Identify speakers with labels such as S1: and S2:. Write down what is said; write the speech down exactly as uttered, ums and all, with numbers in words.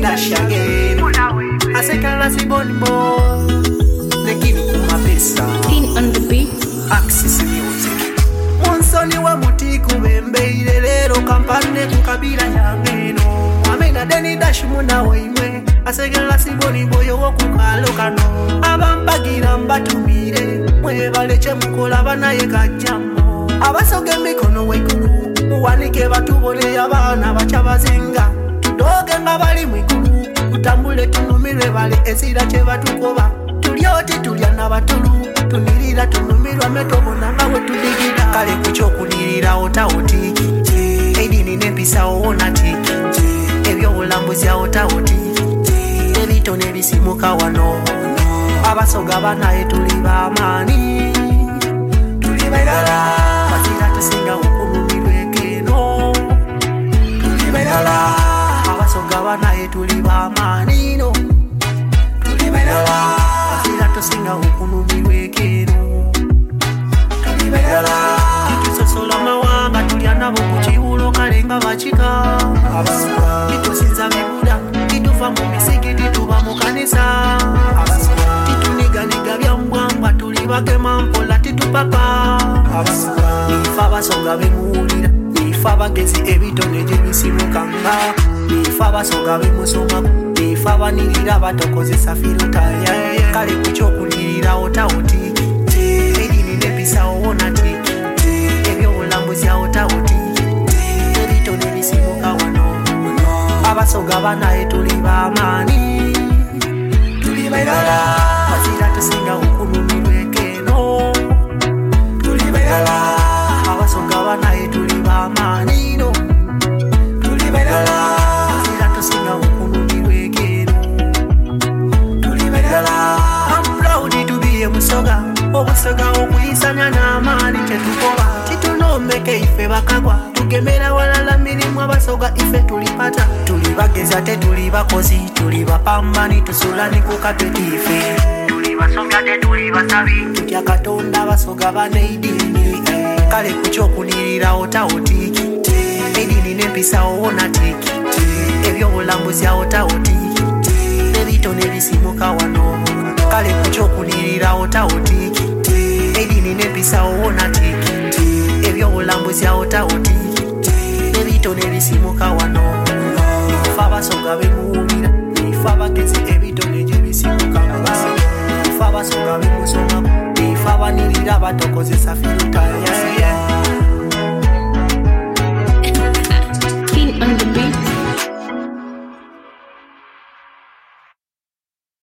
S1: dash again. I say Kalasi Bonbo. The king of my pesa.
S2: King on the beat.
S1: Axis music. Monsoni wa mutiku bembeire lero kampane kukabila yangeno. Amena deni dash muna weimwe. I say Kalasi Bonbo yo wakukalo kano. Abambagira mbatumire. Mwe baleche mukola banaye kajamo. Abasoge mikono wekulu. Muwanike batubone abana bachabazinga. Tudoge nga bali mwikulu. Utambule tunumirwe bali esira che batukoba. Tulioti tulya nabatulu. Tunirira tunumirwa metobona ngawe tudigira. Kale kuchokulirira ota otiki. Edini nempisa ona tiki. Ebyo bulambuzi ota otiki. Ebito nebisimuka wano. Abasoga banaye tuli bamani. Tuli bagala. Basira tusinga ukunumirwe keno. Tuli bagala. Abasoga banaye tuli bamanino. Tuli bagala. Basira tusinga ukunumirwe keno. Tuli bagala. Tusosola mawanga tulya nabo kuchiwulo kalenga bachika. Tusinza bibuda. Tufa mu misigiti tuba mu kanisa. Tituniga niga bya mbwamba tuli bakema mpola titupaka. Nifa basoga bemuulira. Nifa bagezi ebitone gye bisimukanga. Nifa basoga bemusoma. Nifa banirira batokozesa filota. Kale kuchokulirira ota otiki. Edini nepisa owona tiki. Ebyo bulambuzi ota otiki. Ebitone bisimuka wano. Abasoga banaye tuli bamani. Tuli bagala. Basira tusinga ukunumirwe keno. Tuli bagala. Abasoga banaye tuli bamanino. Tuli bagala. Basira tusinga ukunumirwe keno. Tuli bagala. I'm proud to be a musoga. Obusoga okuyisanya n'amaani tetukoba. Titunomeke ife bakagwa. Tugemera walala mirimu abasoga ife tulipata. Tuli bageza te tuli bakozi. Tuli bapambani tusulani ku kapeti ife. Tuli basomya te tuli basabi. Tutya Katonda basoga baneidini. Kale kuchokulirira ota otiki. Edini nempisa owona tiki. Ebyo bulambuzi ota otiki. Ebitone bisimuka wano. Kale kuchokulirira ota otiki. Edini nempisa owona tiki. Ebyo bulambuzi ota otiki. Ebitone bisimuka wano. Nifa basoga bemuulira. Nifa bagezi ebitone gye bisimuka wano. Nifa basoga bemusoma. Nifa banirira batokozesa filota.
S2: King on the beat.